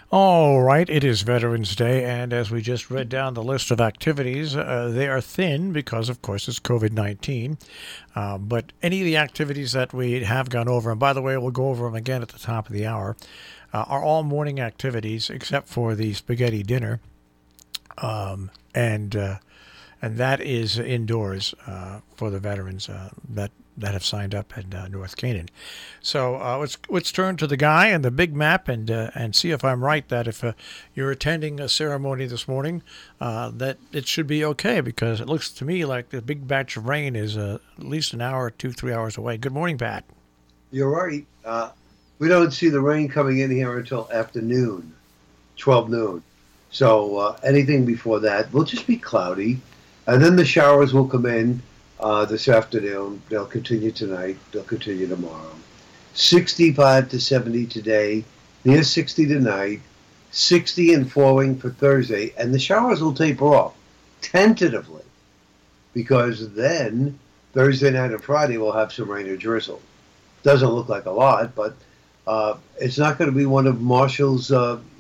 All right, it is Veterans Day, and as we just read down the list of activities, they are thin because, of course, it's COVID 19. But any of the activities that we have gone over, and by the way, we'll go over them again at the top of the hour, are all morning activities except for the spaghetti dinner. Um, and and that is indoors for the veterans that have signed up in North Canaan. So let's turn to the guy and the big map and see if I'm right that if you're attending a ceremony this morning, that it should be okay because it looks to me like the big batch of rain is at least an hour, 2, 3 hours away. Good morning, Pat. You're right. We don't see the rain coming in here until afternoon, 12 noon. So anything before that will just be cloudy. And then the showers will come in this afternoon. They'll continue tonight. They'll continue tomorrow. 65 to 70 today, near 60 tonight, 60 and falling for Thursday. And the showers will taper off, tentatively, because then Thursday night and Friday will have some rain or drizzle. Doesn't look like a lot, but it's not going to be one of Marshall's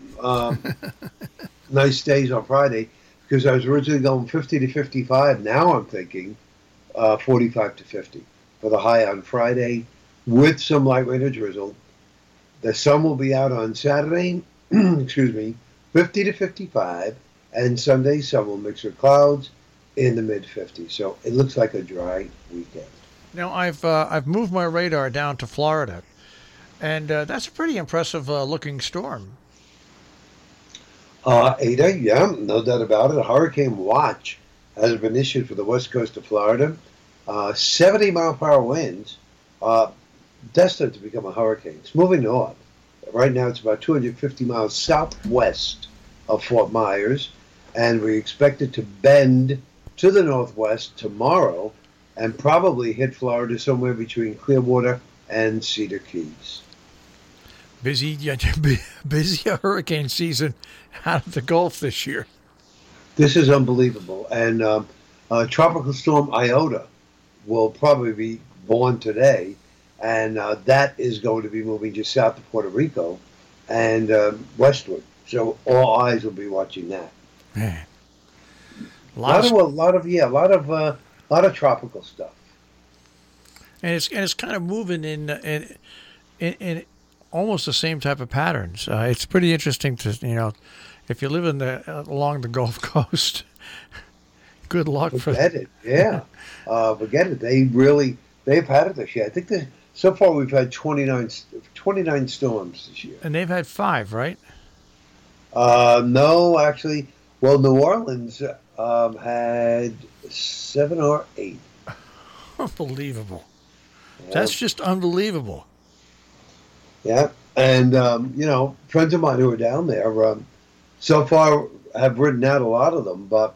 nice days on Friday because I was originally going 50 to 55. Now I'm thinking 45 to 50 for the high on Friday with some light rain or drizzle. The sun will be out on Saturday, excuse me, 50 to 55, and Sunday sun will mix with clouds in the mid 50s. So it looks like a dry weekend. Now I've moved my radar down to Florida, and that's a pretty impressive looking storm. Ada, yeah, no doubt about it. A hurricane watch has been issued for the west coast of Florida. 70 mile per hour winds, destined to become a hurricane. It's moving north. Right now it's about 250 miles southwest of Fort Myers, and we expect it to bend to the northwest tomorrow and probably hit Florida somewhere between Clearwater and Cedar Keys. Busy, yeah, busy hurricane season out of the Gulf this year. This is unbelievable. And Tropical Storm Iota will probably be born today, and that is going to be moving just south of Puerto Rico and westward. So all eyes will be watching that. Man, A lot of tropical stuff. and it's kind of moving in almost the same type of patterns. It's pretty interesting to if you live in the along the Gulf Coast. Good luck for Forget it. Yeah. Forget it. They've had it this year. I think so far we've had 29 storms this year. and they've had five, right? No, actually, well, New Orleans had 7 or 8. Unbelievable. Yeah. That's just unbelievable. Yeah. And, friends of mine who are down there so far have written out a lot of them. But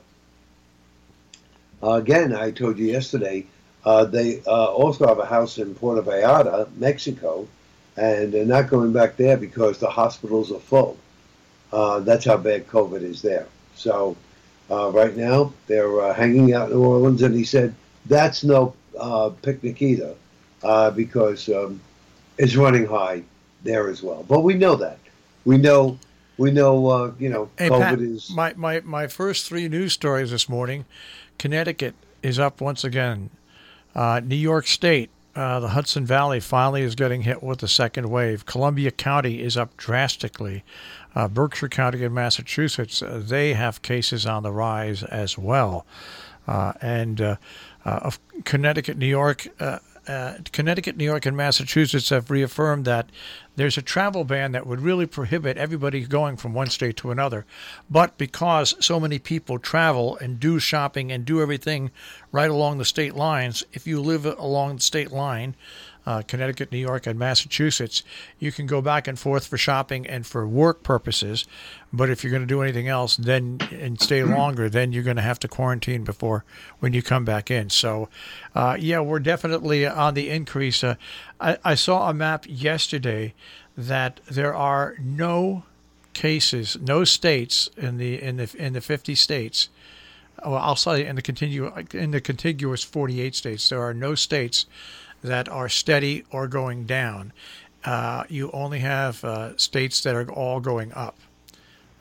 again, I told you yesterday, they also have a house in Puerto Vallarta, Mexico, and they're not going back there because the hospitals are full. That's how bad COVID is there. So right now, they're hanging out in New Orleans, and he said that's no picnic either because it's running high there as well. But we know that. We know, Hey Pat, COVID is. my first three news stories this morning. Connecticut is up once again. New York State, the Hudson Valley finally is getting hit with the second wave. Columbia County is up drastically. Berkshire County in Massachusetts, they have cases on the rise as well. And of Connecticut, New York, and Massachusetts have reaffirmed that there's a travel ban that would really prohibit everybody going from one state to another. But because so many people travel and do shopping and do everything right along the state lines, if you live along the state line, Connecticut, New York, and Massachusetts, you can go back and forth for shopping and for work purposes. But if you're going to do anything else then and stay longer, then you're going to have to quarantine before when you come back in. So, yeah, we're definitely on the increase. I saw a map yesterday that there are no cases, no states in the 50 states. Well, I'll say in the contiguous 48 states, there are no states that are steady or going down. You only have states that are all going up.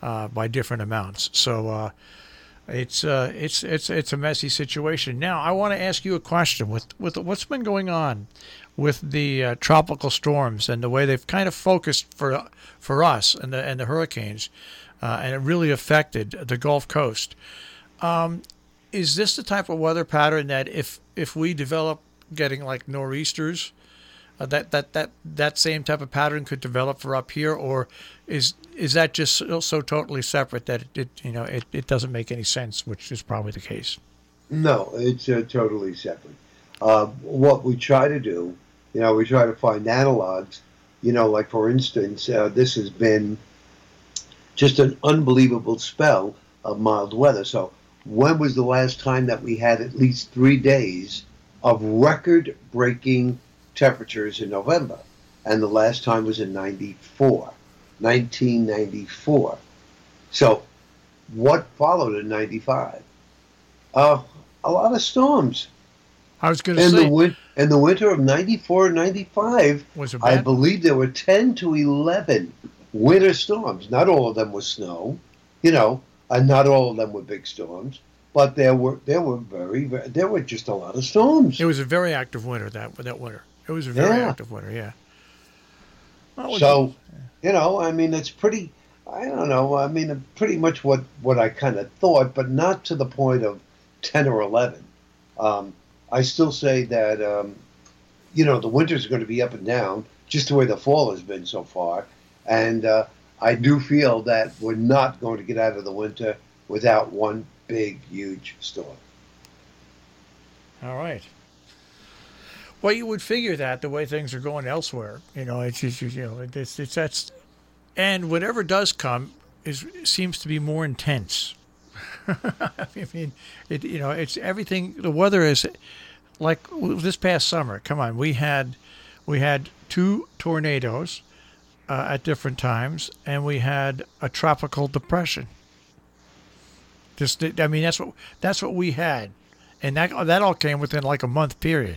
by different amounts. So it's a messy situation. Now, I want to ask you a question with what's been going on with the tropical storms and the way they've kind of focused for us and the hurricanes, and it really affected the Gulf Coast. Is this the type of weather pattern that if we develop getting like nor'easters, that same type of pattern could develop for up here, or is that just so totally separate that it doesn't make any sense, which is probably the case? No, it's totally separate. What we try to do, we try to find analogs. Like for instance, this has been just an unbelievable spell of mild weather. So when was the last time that we had at least 3 days of record-breaking temperatures in November? And the last time was in 1994. So what followed in 95? A lot of storms. I was going to say, in the winter of 94 and 95, was it I bad? believe there were 10 to 11 winter storms. Not all of them were snow, and not all of them were big storms, but there were just a lot of storms. It was a very active winter that winter. It was a very Yeah. active winter, yeah. Well, So, it's pretty. I don't know. Pretty much what I kind of thought, but not to the point of 10 or 11. I still say that the winters are going to be up and down, just the way the fall has been so far, and I do feel that we're not going to get out of the winter without one big, huge storm. all right. Well, you would figure that the way things are going elsewhere, it's just, it's that's, and whatever does come seems to be more intense. I mean, it's everything. The weather is like this past summer. Come on, we had 2 tornadoes at different times, and we had a tropical depression. That's what we had, and that all came within like a month period.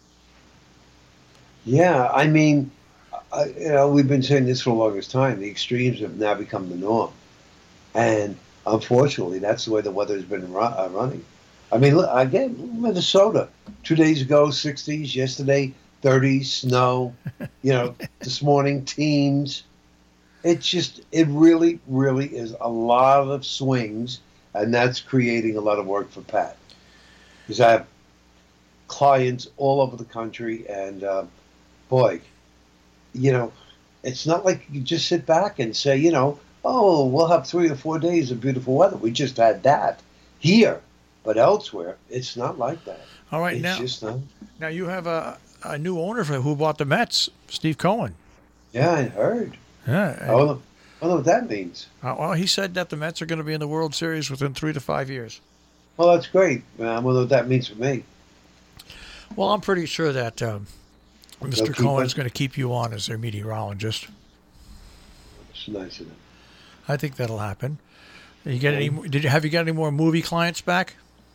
Yeah, we've been saying this for the longest time. The extremes have now become the norm, and unfortunately, that's the way the weather has been running. Look, again, Minnesota, 2 days ago, 60s, yesterday, 30s, snow, this morning, teens. It really, really is a lot of swings, and that's creating a lot of work for Pat. Because I have clients all over the country, and boy, it's not like you just sit back and say, oh, we'll have 3 or 4 days of beautiful weather. We just had that here. But elsewhere, it's not like that. All right, It's just not. now you have a new owner who bought the Mets, Steve Cohen. Yeah, I heard. Yeah. I don't know what that means. Well, he said that the Mets are going to be in the World Series within 3 to 5 years. Well, that's great. I don't know what that means for me. Well, I'm pretty sure that Mr. keep Cohen on. is going to keep you on as their meteorologist. It's nice of them. I think that'll happen. You get any? Have you got any more movie clients back?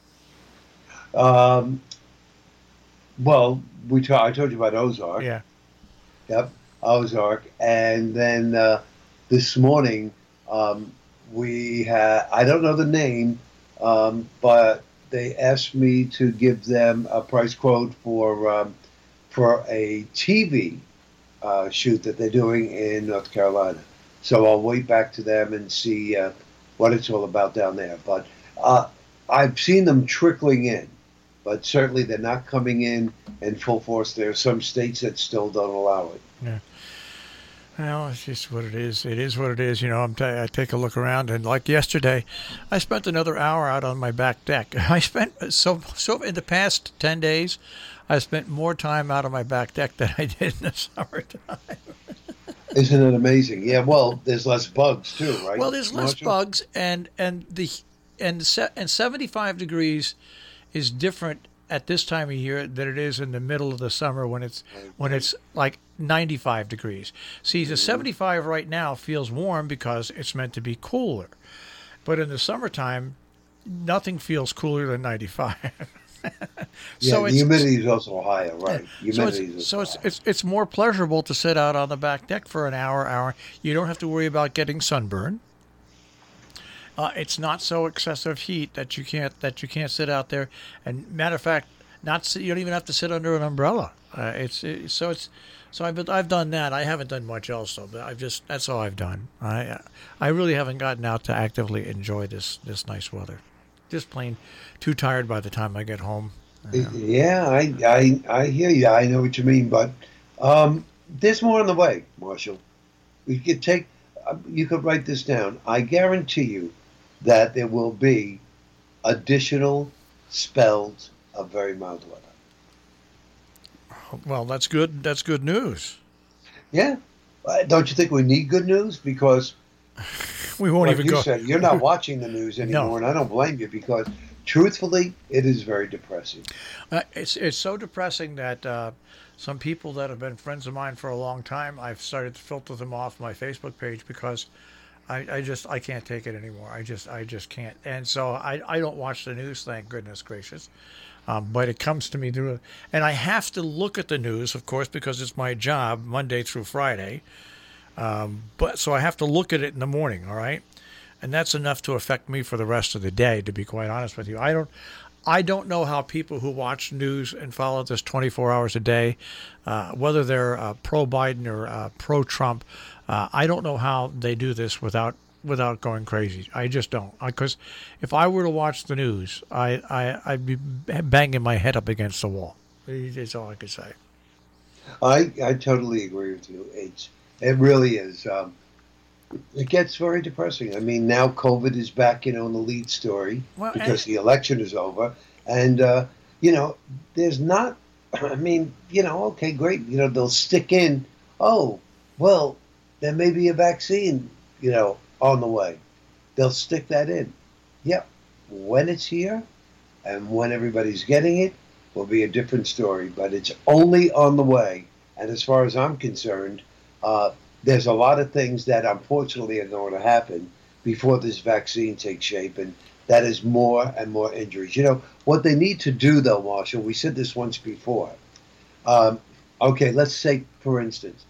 Well, I told you about Ozark. Yeah. Yep, Ozark. And then this morning, we had, I don't know the name, but they asked me to give them a price quote for a TV shoot that they're doing in North Carolina. So I'll wait back to them and see what it's all about down there. But I've seen them trickling in, but certainly they're not coming in full force. There are some states that still don't allow it. Yeah. Well, it's just what it is. It is what it is. I take a look around, and like yesterday, I spent another hour out on my back deck. I spent so in the past 10 days, I spent more time out on my back deck than I did in the summertime. Isn't it amazing? Yeah. Well, there's less bugs too, right? Well, there's less Marshall? bugs, and 75 degrees is different at this time of year than it is in the middle of the summer when it's like 95 degrees. See, the 75 right now feels warm because it's meant to be cooler, but in the summertime, nothing feels cooler than 95. Yeah, the humidity is also higher, right? Humidity is also higher. It's more pleasurable to sit out on the back deck for an hour. You don't have to worry about getting sunburn. It's not so excessive heat that you can't sit out there. And matter of fact, you don't even have to sit under an umbrella. So I've done that. I haven't done much else though. But that's all I've done. I really haven't gotten out to actively enjoy this nice weather. Just plain too tired by the time I get home. Yeah, I hear you. I know what you mean, but there's more on the way, Marshall. We could take. You could write this down. I guarantee you that there will be additional spells of very mild weather. Well, that's good. That's good news. Yeah. Don't you think we need good news? Because, We won't like even you go. said, you're not watching the news anymore, No. and I don't blame you because, truthfully, it is very depressing. It's so depressing that some people that have been friends of mine for a long time, I've started to filter them off my Facebook page because I can't take it anymore. I just can't. And so I don't watch the news. Thank goodness gracious. But it comes to me through, and I have to look at the news, of course, because it's my job Monday through Friday. But so I have to look at it in the morning. All right. And that's enough to affect me for the rest of the day, to be quite honest with you. I don't know how people who watch news and follow this 24 hours a day, whether they're pro Biden or pro Trump, I don't know how they do this without going crazy. I just don't. Because if I were to watch the news, I'd be banging my head up against the wall. That's all I could say. I totally agree with you. It really is. It gets very depressing. I mean, now COVID is back, in the lead story Well, because the election is over, and there's not. I mean, okay, great. They'll stick in. Oh, well, there may be a vaccine, on the way. They'll stick that in. Yep. When it's here, and when everybody's getting it, will be a different story. But it's only on the way, and as far as I'm concerned. There's a lot of things that unfortunately are going to happen before this vaccine takes shape, and that is more and more injuries. What they need to do, though, Marshall, we said this once before. Okay, let's say, for instance,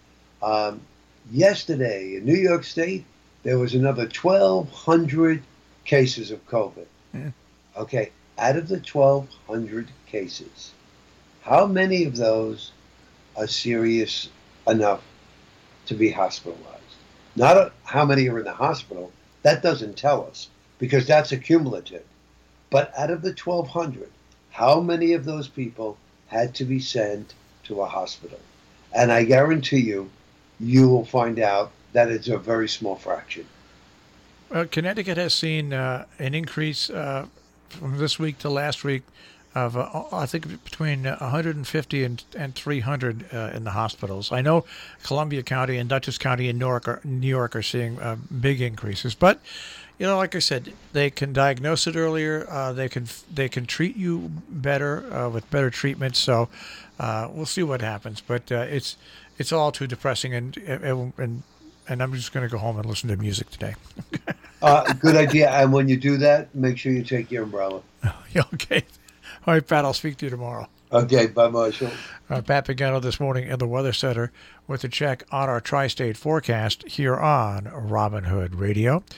yesterday in New York State, there was another 1,200 cases of COVID. Yeah. Okay, out of the 1,200 cases, how many of those are serious enough to be hospitalized? Not how many are in the hospital. That doesn't tell us because that's accumulative. But out of the 1,200, how many of those people had to be sent to a hospital? And I guarantee you will find out that it's a very small fraction. Connecticut has seen an increase from this week to last week of I think between 150 and 300 in the hospitals. I know Columbia County and Dutchess County in New York are seeing big increases, but like I said, they can diagnose it earlier. They can treat you better with better treatment. So we'll see what happens. But it's all too depressing, and I'm just going to go home and listen to music today. Good idea. And when you do that, make sure you take your umbrella. Okay. All right, Pat, I'll speak to you tomorrow. Okay, bye, Marshall. Pat Pagano this morning in the Weather Center with a check on our tri-state forecast here on Robin Hood Radio.